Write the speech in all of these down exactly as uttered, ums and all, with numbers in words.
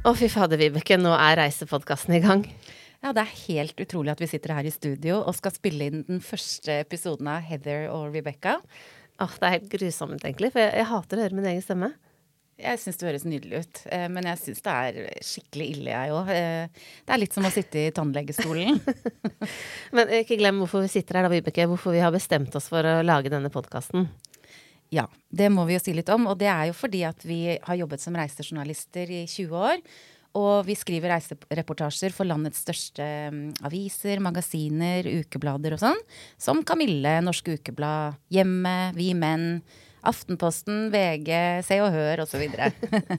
Å, fy fader, Vibeke, nå er reisepodcasten i gang. Ja, det er helt utrolig at vi sitter her i studio og skal spille inn den første episoden av Heather og Rebecca. Åh, det er helt grusomt egentlig, for jeg, jeg hater å høre min egen stemme. Jeg synes det høres nydelig ut, men jeg synes det er skikkelig ille jeg også. Det er litt som å sitte i tannlegestolen. Men ikke glem hvorfor vi sitter her da, Vibeke, hvorfor vi har bestemt oss for å lage denne podcasten. Ja, det må vi jo si litt om, og det er jo fordi at vi har jobbet som reisejournalister i tjue år, og vi skriver reisereportasjer for landets største aviser, magasiner, ukeblader og sånn, som Kamille, Norske Ukeblad, Hjemme, Vi Menn, Aftenposten, V G, Se og Hør og så videre.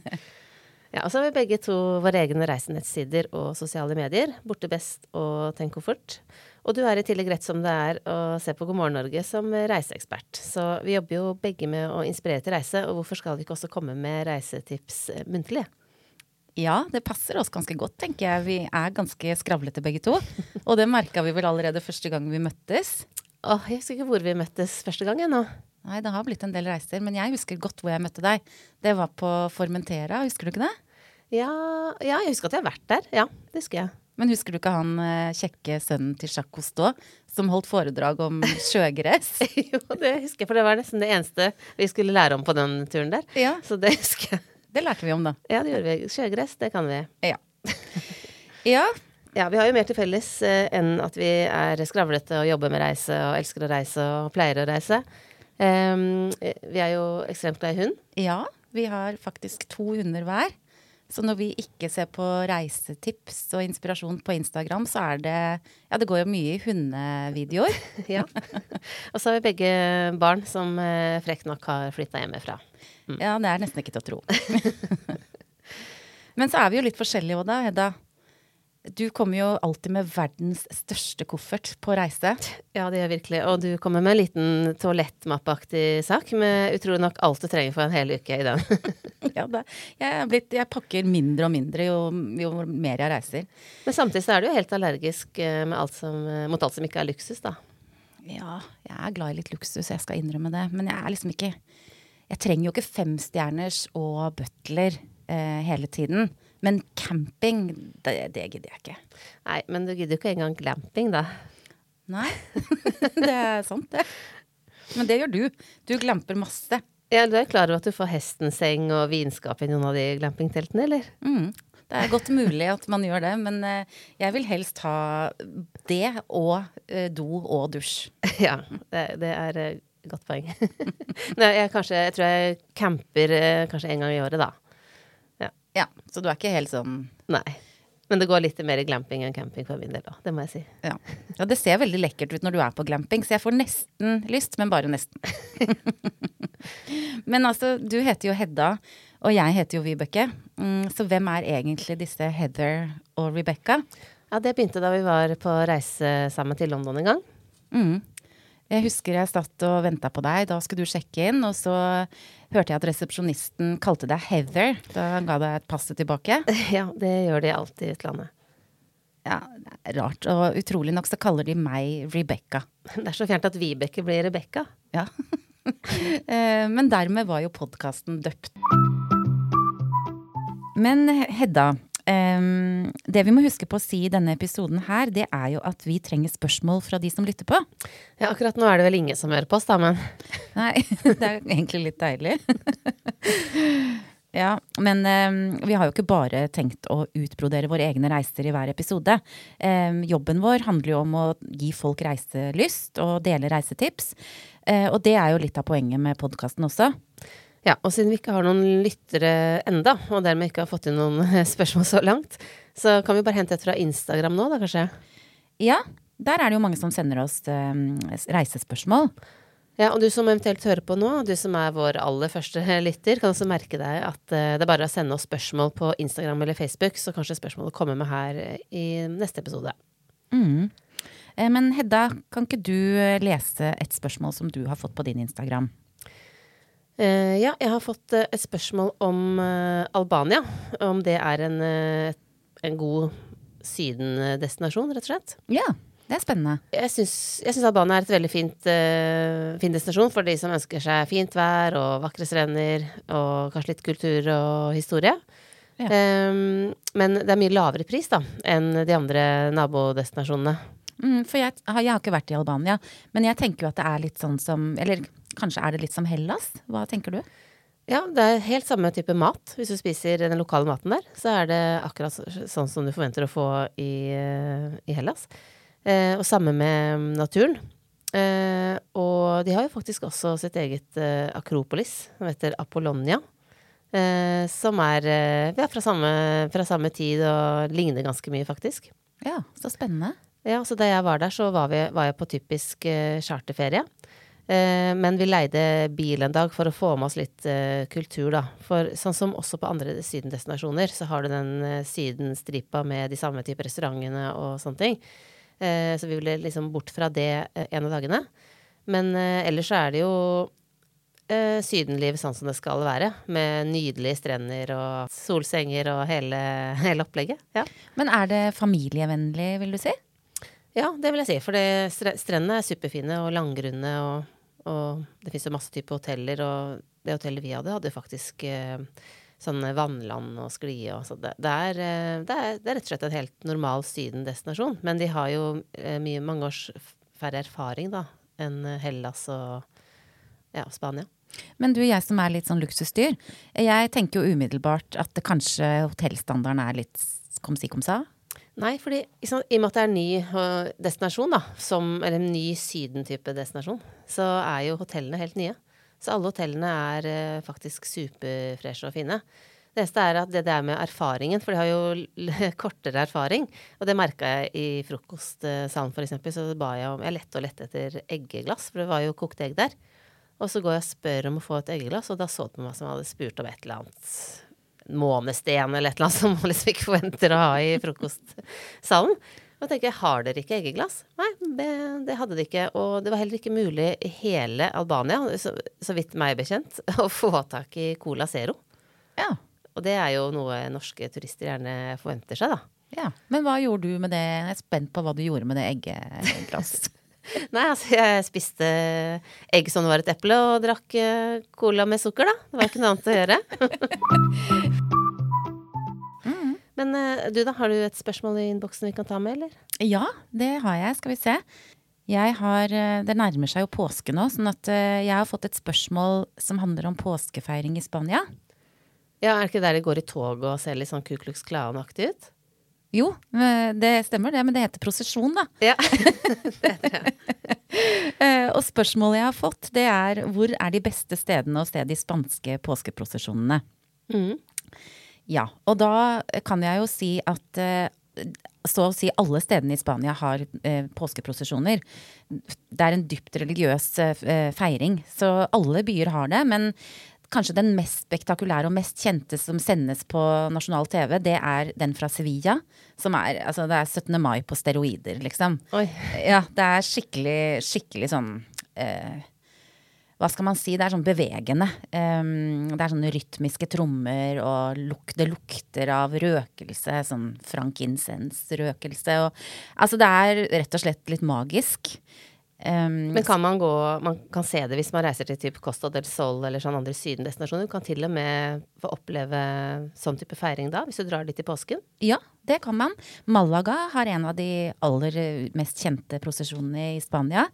Ja, og så har vi begge to våre egne reisenettsider og sosiale medier, Borte Best og Tenk Komfort. Og du er i tillegg rett som det er å se på God morgen Norge som reiseekspert. Så vi jobber jo begge med å inspirere til reise, og hvorfor skal vi ikke også komme med reisetips muntlig? Ja, det passer oss ganske godt, tenker jeg. Vi er ganske skravlete begge to, og det merket vi vel allerede første gang vi møttes. Åh, jeg husker ikke hvor vi møttes første gang nå. Nei, det har blitt en del reiser, men jeg husker godt hvor jeg møtte deg. Det var på Formentera, husker du ikke det? Ja, ja, jeg husker at jeg har vært der. Ja, det husker jeg. Men husker du ikke han kjekke sønnen til Jacques Cousteau, som holdt foredrag om sjøgress? Jo, det husker jeg, for det var nesten det eneste vi skulle lære om på den turen der. Ja. Så det husker jeg. Det lærte vi om da. Ja, det gjorde vi. Sjøgress, det kan vi. Ja. Ja. Ja, vi har jo mer til felles eh, enn at vi er skravlete og jobber med reise og elsker å reise og pleier å reise. Um, vi er jo ekstremt glad i hund. Ja, vi har faktisk to hunder hver. Så når vi ikke ser på reisetips og inspirasjon på Instagram, så er det, ja, det går jo mye i hundevideoer. Ja. Og så har vi begge barn som eh, frekt nok har flyttet hjemmefra. Mm. Ja, det er nesten ikke til å tro. Men så er vi jo litt forskjellige også da, Hedda. Du kommer jo alltid med verdens største koffert på reise. Ja, det gjør virkelig. Og du kommer med en liten toalettmappeaktig sak, med utrolig nok alt du trenger for en hel uke i den. Ja, det, jeg, er blitt, jeg pakker mindre og mindre jo, jo mer jeg reiser. Men samtidig så er du jo helt allergisk med alt som, mot alt som ikke er luksus, da. Ja, jeg er glad i litt luksus, jeg skal innrømme det. Men jeg er liksom ikke, jeg trenger jo ikke femstjerners og butler eh, hele tiden. Men camping, det, det gidder jeg ikke. Nei, men du gidder jo ikke engang glamping, da. Nei, det er sant det. Men det gjør du. Du glamper masse. Ja, du er klar over at du får hestenseng og vinskap i noen av de glampingteltene, eller? Mm, det er godt mulig at man gjør det, men uh, jeg vil helst ha det og uh, do og dusj. Ja, det, det er uh, godt poeng. Nei, jeg, kanskje, jeg tror jeg camper uh, kanskje en gang i året, da. Ja, så du er ikke helt sånn... Nei, men det går litt mer i glamping enn camping for min del da, det må jeg si. Ja. Ja, det ser veldig lekkert ut når du er på glamping, så jeg får nesten lyst, men bare nesten. Men altså, du heter jo Hedda, og jeg heter jo Vibeke. Mm, så hvem er egentlig disse Heather og Rebecca? Ja, det begynte da vi var på reise sammen til London en gang. Mm. Jeg husker jeg satt og ventet på deg, da skulle du sjekke inn, og så hørte jeg at resepsjonisten kalte deg Heather, da han ga deg et passe tilbake. Ja, det gjør de alltid i utlandet. Ja, det er rart, og utrolig nok så kaller de meg Rebecca. Det er så fjernt at Vibeke blir Rebecca. Ja, men dermed var jo podcasten døpt. Men Hedda, Um, det vi må huske på å si i denne episoden her, det er jo at vi trenger spørsmål fra de som lytter på. Ja, akkurat nå er det vel ingen som hører på oss da, men... Nei, det er egentlig litt deilig. Ja, men um, vi har jo ikke bare tenkt å utbrodere våre egne reiser i hver episode. Um, jobben vår handler jo om å gi folk reiselyst og dele reisetips. Uh, og det er jo litt av poenget med podcasten også. Ja, og siden vi ikke har noen lyttere enda, og dermed ikke har fått inn noen spørsmål så langt, så kan vi bare hente et fra Instagram nå da, kanskje? Ja, der er det jo mange som sender oss um, reisespørsmål. Ja, og du som eventuelt hører på nå, du som er vår aller første lytter, kan også merke deg at uh, det er bare å sende oss spørsmål på Instagram eller Facebook, så kanskje spørsmålet kommer med her i neste episode. Mm. Eh, men Hedda, kan ikke du lese et spørsmål som du har fått på din Instagram? Uh, ja, jeg har fått uh, et spørsmål om uh, Albania, om det er en, uh, en god sydendestinasjon, rett og slett. Ja, det er spennende. Jeg synes, jeg synes Albania er et veldig fint, uh, fin destinasjon for de som ønsker seg fint vær og vakre strender og kanskje litt kultur og historie. Ja. Um, men det er mye lavere pris da, enn de andre nabodestinasjonene. Mm, for jeg, jeg har ikke vært i Albania, men jeg tenker jo at det er litt sånn som, eller kanskje er det litt som Hellas? Hva tenker du? Ja, det er helt samme type mat. Hvis du spiser den lokale maten der, så er det akkurat sånn som du forventer å få i, i Hellas. Eh, og samme med naturen. Eh, og de har jo faktisk også sitt eget eh, Akropolis, som heter Apollonia. Eh, som er eh, ja, fra, samme, fra samme tid og ligner ganske mye, faktisk. Ja, så spennende. Ja, så da jeg var der, så var, vi, var jeg på typisk eh, charterferie. Eh, men vi leide bil en dag for å få med oss litt eh, kultur da. For sånn som også på andre sydendestinasjoner, så har du den eh, sydenstripa med de samme type restaurantene og sånne ting. Eh, så vi ville liksom bort fra det eh, en av dagene. Men eh, ellers så er det jo eh, sydenliv sånn som det skal være. Med nydelige strender og solsenger og hele, hele opplegget. Ja. Men er det familievennlig, vil du si? Ja, det vil jeg si. For det, strendene er superfine og langgrunne og Og det finnes jo masse type hoteller, og det hotellet vi hadde, hadde faktisk eh, sånne vannland og sklie. Og så det, det, er, det, er, det er rett og slett en helt normal sydendestinasjon. Men de har jo eh, mye, mange års færre erfaring da, enn Hellas og ja, Spania. Men du, jeg som er litt sånn luksusdyr, jeg tenker jo umiddelbart at det kanskje hotellstandarden er litt kom si kom sa. Nei, fordi i og med at det er en ny uh, destinasjon da, som, eller en ny syden-type destinasjon, så er jo hotellene helt nye. Så alle hotellene er uh, faktisk superfreshe og fine. Det eneste er at det, det er med erfaringen, for de har jo kortere erfaring. Og det merket jeg i frokostsalen for eksempel, så ba jeg om, jeg lette og lette etter eggeglass, for det var jo kokt egg der. Og så går jeg og spør om å få et eggeglass, og da så det på meg som jeg hadde spurt om et eller annet månesten eller et eller annet som man liksom ikke forventer å ha i frokostsalen. Og tenker jeg, har dere ikke eggeglass? Nei, det, det hadde de ikke. Og det var heller ikke mulig i hele Albania, så, så vidt meg bekjent, å få tak i Cola Zero. Ja. Og det er jo noe norske turister gjerne forventer seg da. Ja, men hva gjorde du med det? Jeg er spent på hva du gjorde med det eggeglasset. Nei, altså jeg spiste egg som det var et eple og drakk cola med sukker da. Det var ikke noe annet å gjøre. mm. Men du da, har du et spørsmål i innboksen vi kan ta med, eller? Ja, det har jeg. Skal vi se. Jeg har, det nærmer seg jo påske nå, sånn at jeg har fått et spørsmål som handler om påskefeiring i Spania. Ja, er det ikke der de går i tog og ser litt sånn Ku Klux Klan-aktig ut? Jo, det stemmer det, men det heter prosesjon da. Ja, det heter det. Og spørsmålet jeg har fått, det er hvor er de beste stedene å se de spanske påskeprosesjonene? Mm. Ja, og da kan jeg jo si at så å si alle stedene i Spania har eh, påskeprosesjoner. Det er en dypt religiøs eh, feiring, så alle byer har det, men kanskje den mest spektakulære og mest kjente som sendes på nasjonal T V, det er den fra Sevilla, som er, altså det er syttende mai på steroider, liksom. Oi. Ja, det er skikkelig, skikkelig sånn, eh, hva skal man si, det er sånn bevegende. Um, det er sånne rytmiske trommer, og luk, det lukter av røkelse, sånn frankincense-røkelse, og altså det er rett og slett litt magisk. Um, Men kan man gå, man kan se det hvis man reiser til typ Costa del Sol eller sånn andre sydendestinasjoner, du kan til og med få oppleve sånn type feiring da, hvis du drar dit i påsken? Ja, det kan man. Malaga har en av de aller mest kjente prosesjonene i Spania.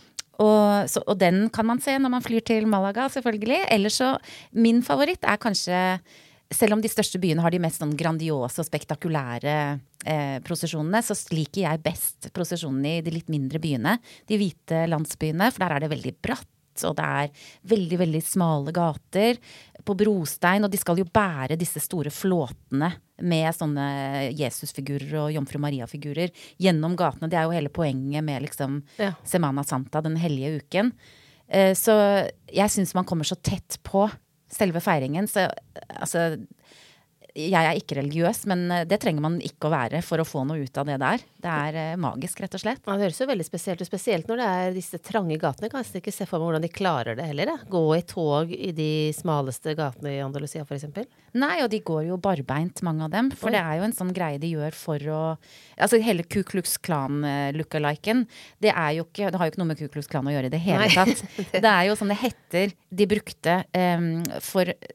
Og, så, og den kan man se når man flyr til Malaga, selvfølgelig. Ellers så, min favoritt er kanskje, selv om de største byene har de mest sånn grandiose og spektakulære eh, prosesjonene, så liker jeg best prosesjonene i de litt mindre byene, de hvite landsbyene, for der er det veldig bratt, og det er veldig, veldig smale gater på brostein, og de skal jo bære disse store flåtene med sånne Jesusfigurer og Jomfru Maria-figurer gjennom gatene. Det er jo hele poenget med liksom Ja. Semana Santa, den hellige uken. Eh, så jeg synes man kommer så tett på selve feiringen, så altså, jeg er ikke religiøs, men det trenger man ikke å være for å få noe ut av det der. Det er eh, magisk, rett og slett. Ja, det høres jo veldig spesielt ut, spesielt når det er disse trange gatene. Kan jeg ikke se for meg hvordan de klarer det heller, ja. Gå i tog i de smaleste gatene i Andalusia, for eksempel. Nei, og de går jo barbeint, mange av dem, for Oi. det er jo en sånn greie de gjør for å, altså hele Ku Klux Klan-lookaliken, det er jo ikke, det har jo ikke noe med Ku Klux Klan å gjøre i det hele Nei. tatt. Det er jo sånne hetter de brukte um, for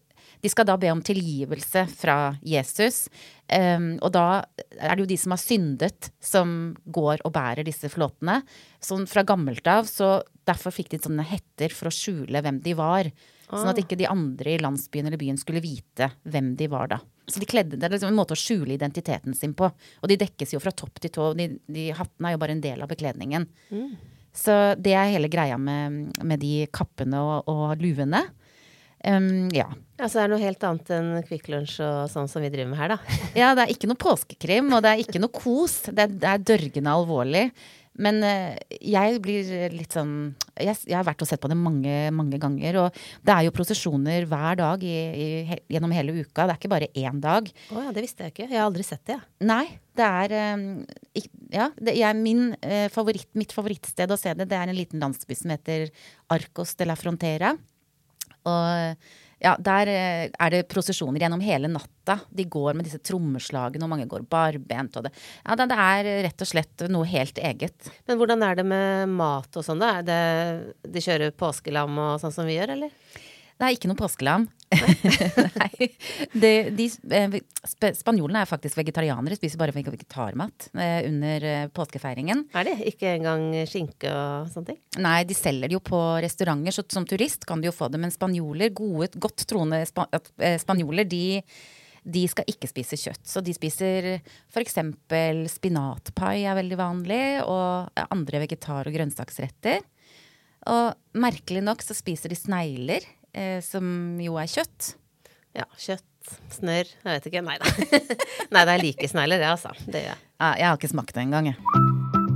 De skal da be om tilgivelse fra Jesus, um, og da er det jo de som har syndet som går og bærer disse flåtene. Sånn fra gammelt av, så derfor fikk de sånne hetter for å skjule hvem de var. Sånn at ikke de andre i landsbyen eller byen skulle vite hvem de var da. Så de kledde det, det er liksom en måte å skjule identiteten sin på. Og de dekkes jo fra topp til tå, de, de hattene er jo bare en del av bekledningen. Mm. Så det er hele greia med, med de kappene og, og luvene. Um, ja. Altså det er noe helt annet enn Kvikk Lunsj og sånn som vi driver med her da. Ja, det er ikke noe påskekrim, og det er ikke noe kos. Det er, det er dørgende alvorlig. Men uh, jeg blir litt sånn jeg, jeg har vært og sett på det mange, mange ganger. Og det er jo prosesjoner hver dag i, i, gjennom hele uka. Det er ikke bare én dag. Å ja, det visste jeg ikke. Jeg har aldri sett det, ja. Nei, det er um, ja, det er min uh, favoritt, mitt favorittsted å se det. Det er en liten landsby som heter Arcos de la Frontera. Og ja, der er det prosesjoner gjennom hele natta. De går med disse trommeslagene, og mange går barbent. Og det, ja, det er rett og slett noe helt eget. Men hvordan er det med mat og sånn da? Er det, de kjører påskelam og sånn som vi gjør, eller? Det er ikke noe påskelam. Nei. De, de, spanjolene er faktisk vegetarianere, spiser bare vegetarmat under påskefeiringen. Er det? Ikke engang skinke og sånne ting? Nei, de selger det jo på restauranter, så som turist kan du jo få det. Men spanjoler, gode, godt troende spa, spanjoler, de, de skal ikke spise kjøtt. Så de spiser for eksempel spinatpai er veldig vanlig, og andre vegetar- og grønnsaksretter. Og merkelig nok så spiser de snegler, eh, som jo er kjøtt. Ja, kjøtt, snør, jeg vet ikke, nei da. Nei, det er like snegler, det altså. Det gjør jeg. Ja, jeg har ikke smakt det engang, jeg.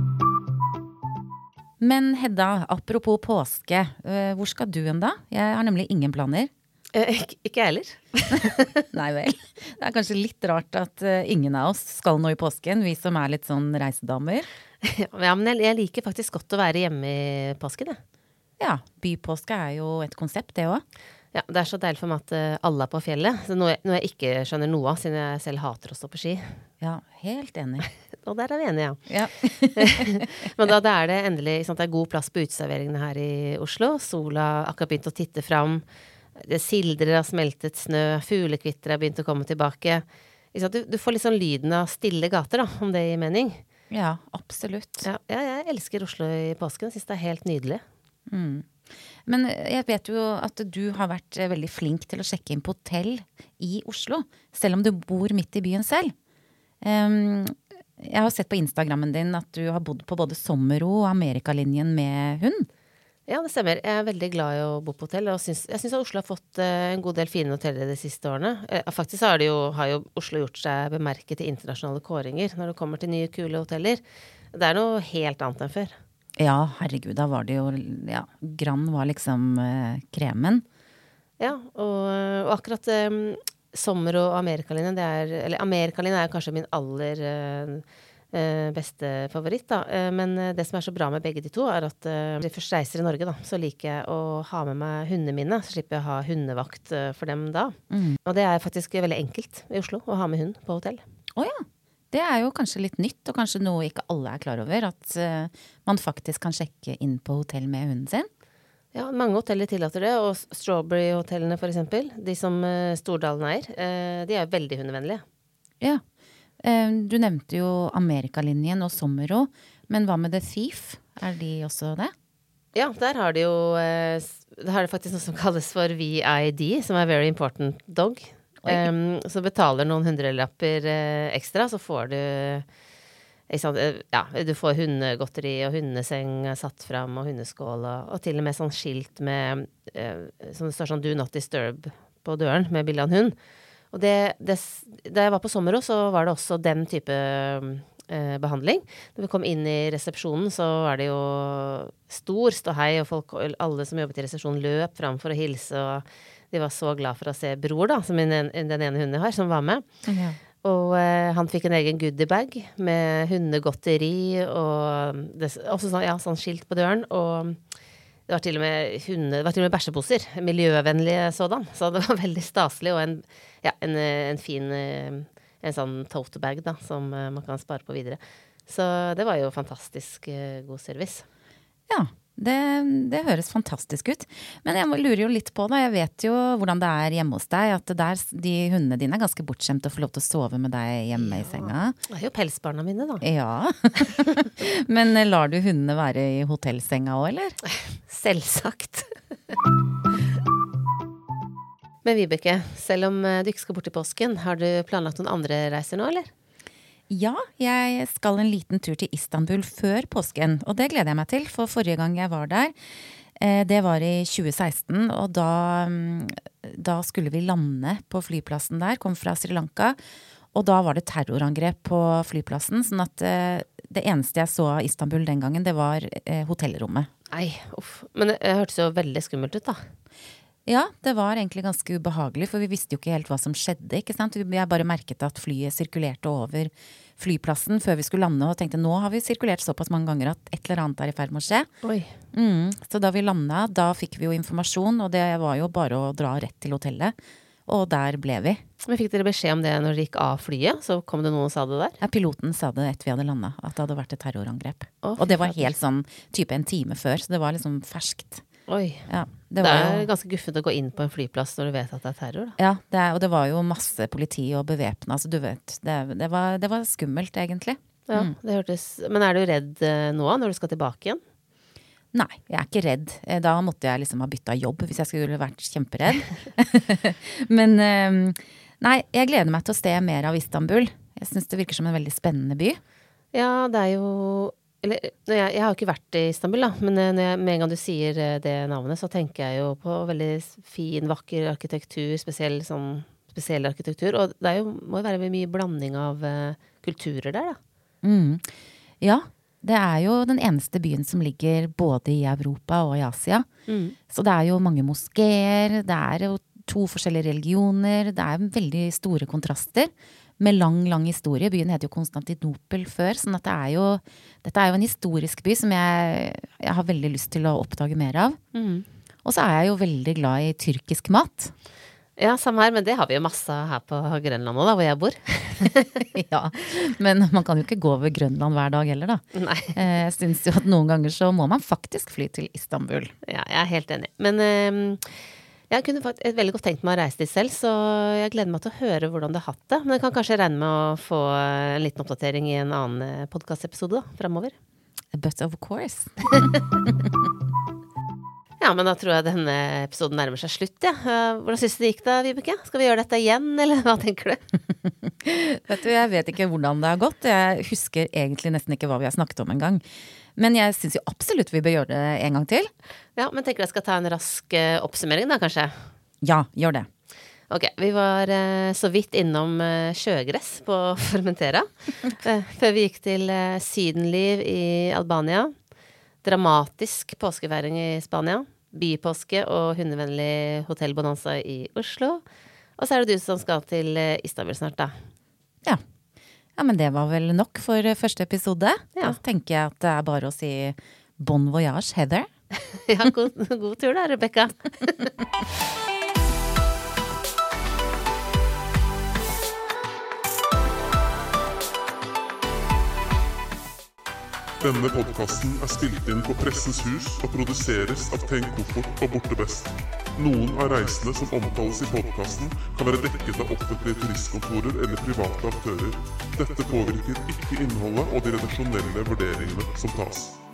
Men Hedda, apropos påske, eh, hvor skal du en da? Jeg har nemlig ingen planer. Eh, ikke, ikke jeg heller. Nei vel. Det er kanskje litt rart at uh, ingen av oss skal nå i påsken, vi som er litt sånn reisedamer. Ja, men jeg, jeg liker faktisk godt å være hjemme i påsken, jeg. Ja, bypåske er jo et konsept, det også. Ja, det er så deilig for meg at uh, alle er på fjellet. Så noe, noe jeg ikke skjønner noe av, siden jeg selv hater å stå på ski. Ja, helt enig. Og der er vi enige, ja. Men da, da er det endelig sant, det er god plass på uteserveringene her i Oslo. Sola har akkurat begynt å titte fram. Det sildrer av smeltet snø. Fuglekvitter har begynt å komme tilbake. Du, du får litt sånn lyden av stille gater, da, om det gir mening. Ja, absolutt. Ja, jeg elsker Oslo i påsken. Jeg synes det er helt nydelig. Mm. Men jeg vet jo at du har vært veldig flink til å sjekke inn på hotell i Oslo, selv om du bor midt i byen selv. Um, jeg har sett på Instagrammen din at du har bodd på både Sommero og Amerikalinjen med hund. Ja, det stemmer. Jeg er veldig glad i å bo på hotell, og syns, jeg synes at Oslo har fått uh, en god del fine hoteller de siste årene. Uh, faktisk har, det jo, har jo Oslo gjort seg bemerket i internasjonale kåringer når det kommer til nye, kule hoteller. Det er noe helt annet enn før. Ja, herregud, da var det jo, ja, Grand var liksom eh, kremen. Ja, og, og akkurat eh, Sommer og Amerikalinjen, det er, eller Amerikalinjen er kanskje min aller eh, beste favoritt da. Eh, men det som er så bra med begge de to er at eh, når jeg først reiser i Norge da, så liker jeg å ha med meg hundene mine, så slipper jeg å ha hundevakt eh, for dem da. Mm. Og det er faktisk veldig enkelt i Oslo å ha med hund på hotell. Å ja. Det er jo kanskje litt nytt, og kanskje noe ikke alle er klar over, at uh, man faktisk kan sjekke inn på hotell med hunden sin. Ja, mange hoteller tillater det, og Strawberry-hotellene for eksempel, de som uh, Stordalen eier, uh, de er veldig hundevennlige. Ja, uh, du nevnte jo Amerikalinjen og Sommero, men hva med The Thief? Er de også det? Ja, der har de jo, uh, der har de faktisk noe som kalles for V I D, som er Very Important Dog. Um, så betaler noen hundrelapper uh, ekstra, så får du sant, uh, ja, du får hundegodteri og hundeseng satt fram og hundeskål og, og til og med sånn skilt med uh, som det står sånn Do Not Disturb på døren med bilde av en hund. Og det, det, da jeg var på Sommero så var det også den type uh, behandling. Når vi kom inn i resepsjonen så var det jo stor ståhei, og folk, alle som jobbet i resepsjonen løp fram for å hilse, og de var så glad for å se Bror da, som den ene hunden jeg har, som var med. Ja. Og eh, han fikk en egen goodiebag med hundegodteri, og det, også sånn, ja, sånn skilt på døren, og det var til og med hunde, det var til og med bæsjeposer, miljøvennlige sådan, så det var veldig staselig, og en, ja, en, en fin, en sånn tote bag da, som man kan spare på videre. Så det var jo fantastisk god service. Ja. Det, det høres fantastisk ut. Men jeg lurer jo litt på det. Jeg vet jo hvordan det er hjemme hos deg. At der, de hundene dine er ganske bortskjemte å få lov til å sove med deg hjemme ja, i senga. Det er jo pelsbarna mine, da. Ja. Men lar du hundene være i hotellsenga også, eller? Selvsagt. Men Vibeke, selv om du ikke skal bort i påsken, har du planlagt noen andre reiser nå, eller? Ja, jeg skal en liten tur til Istanbul før påsken, og det gleder jeg meg til, for forrige gang jeg var der, det var i tjue seksten, og da, da skulle vi lande på flyplassen der, kom fra Sri Lanka, og da var det terrorangrep på flyplassen, sånn at det eneste jeg så av Istanbul den gangen, det var hotellrommet. Nei, uff. Men det hørtes jo veldig skummelt ut da. Ja, det var egentlig ganske ubehagelig, for vi visste jo ikke helt hva som skjedde, ikke sant? Jeg bare merket at flyet sirkulerte over flyplassen før vi skulle lande, og tenkte, nå har vi sirkulert såpass mange ganger at et eller annet er i ferd med å skje. Oi. Mm, så da vi landet, da fikk vi jo informasjon, og det var jo bare å dra rett til hotellet, og der ble vi. Men fikk dere beskjed om det når dere gikk av flyet? Så kom det noen og sa det der? Ja, piloten sa det etter vi hadde landet, at det hadde vært et terrorangrep. Å, og det var helt sånn, type en time før, så det var liksom ferskt. Oi, ja, det, det er jo ganske guffent å gå inn på en flyplass når du vet at det er terror da. Ja, det er, og det var jo masse politi og bevæpnet, altså du vet, det, det, var, det var skummelt egentlig. Ja, mm. det hørtes, men er du redd nå når du skal tilbake igjen? Nei, jeg er ikke redd. Da måtte jeg liksom ha byttet jobb hvis jeg skulle vært kjemperedd. Men nei, jeg gleder meg til å se mer av Istanbul. Jeg synes det virker som en veldig spennende by. Ja, det er jo... Eller, jeg, jeg har jo ikke vært i Istanbul da, men når jeg, med en gang du sier det navnet, så tenker jeg jo på veldig fin, vakker arkitektur, spesiell, sånn, spesiell arkitektur, og det er jo, må jo være mye blanding av uh, kulturer der da. Mm. Ja, det er jo den eneste byen som ligger både i Europa og i Asia. Mm. Så det er jo mange moskéer, det er jo to forskjellige religioner, det er veldig store kontraster. Med lang, lang historie. Byen heter jo Konstantinopel før, sånn at det er jo, dette er jo en historisk by som jeg, jeg har veldig lyst til å oppdage mer av. Mm. Og så er jeg jo veldig glad i tyrkisk mat. Ja, samme her, men det har vi jo masse her på Grønland nå da, hvor jeg bor. Ja, men man kan jo ikke gå over Grønland hver dag heller da. Nei. Jeg synes jo at noen ganger så må man faktisk fly til Istanbul. Ja, jeg er helt enig. Men... Um Jeg kunne faktisk veldig godt tenkt meg å reise dit selv, så jeg gleder meg til å høre hvordan du har hatt det. Men jeg kan kanskje regne med å få en liten oppdatering i en annen podcastepisode da, fremover. But of course. Ja, men da tror jeg denne episoden nærmer seg slutt, ja. Hvordan synes du det gikk da, Vibeke? Skal vi gjøre dette igjen, eller hva tenker du? Vet du, jeg vet ikke hvordan det har gått. Jeg husker egentlig nesten ikke hva vi har snakket om en gang. Men jeg synes jo absolutt vi bør gjøre det en gang til. Ja, men tenker jeg skal ta en rask uh, oppsummering da, kanskje? Ja, gjør det. Ok, vi var uh, så vidt innom uh, sjøgress på Formentera, uh, før vi gikk til uh, sydenliv i Albania, dramatisk påskefeiring i Spania, bypåske og hundevennlig hotellbonanza i Oslo, og så er det du som skal til uh, Istanbul snart da. Ja. Ja, men det var vel nok for første episode. Ja. Da tenker jeg at det er bare å si bon voyage, Heather. Ja, god, god tur da, Rebecca. Denne podcasten er spilt inn på Pressens Hus og produseres av Tenk Koffort og Borte Best. Noen av reisene som omtales i podcasten kan være dekket av offentlige turistkontorer eller private aktører. Dette påvirker ikke innholdet og de redaksjonelle vurderingene som tas.